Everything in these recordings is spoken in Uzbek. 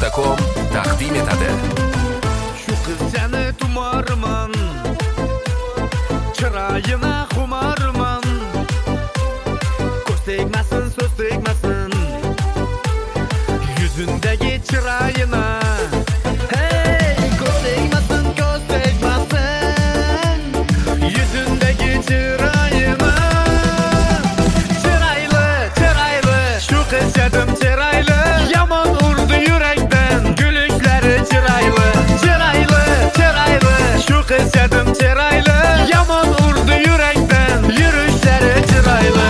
Gmail.com taqdim etadi. Shu qizchani tumarman, chiroyina xumarman. Ko'z tegmasin, so'z tegmasin, yuzindagi chiroyina. Hey, ko'z tegmasin, yuzindagi chiroyina. Chiroyli, shu qizchadim chiroyli, yomon urdi yurakdan, gulshlari chiroyli. Chiroyli, shu qizchadim chiroyli, yomon urdi yurakdan, yurishlari chiroyli.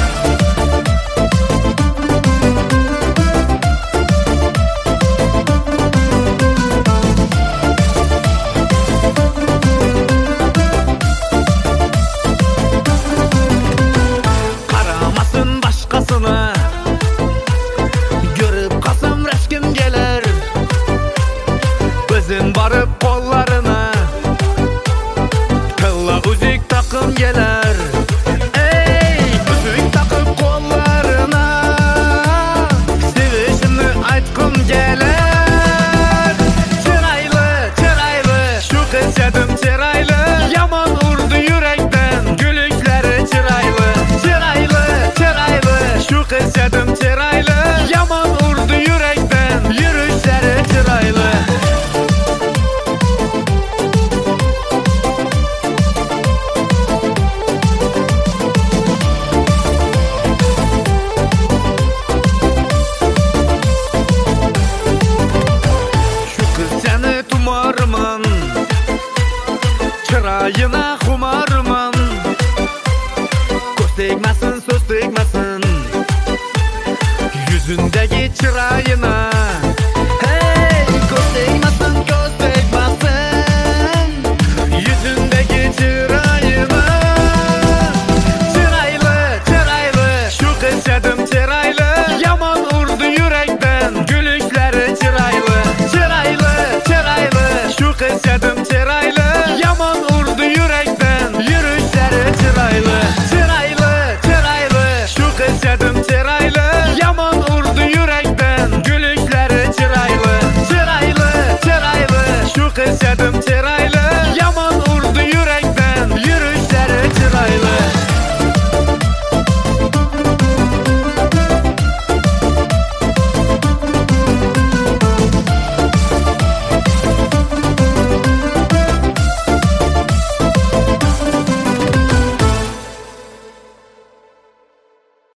Qaramasın başqasına, görüp qalsam rashkim kelar. O'zim borib qo'llarina, qilla uzik taqim kelar. Ey, uzik taqib qo'llarina, sevishimni aytqim kelar. Chiroyli, shu qizchadim chiroyli, yomon urdi yurakdan, gulshlari chiroyli. Chiroyli, shu qizchadim chiroyli, yomon urdi yurakdan, yurishlari chiroyli. Shu qizchani tumarman, chiroyina xumarman. Ko'z tegmasin, so'z tegmasin, yuzindagi chiroyina.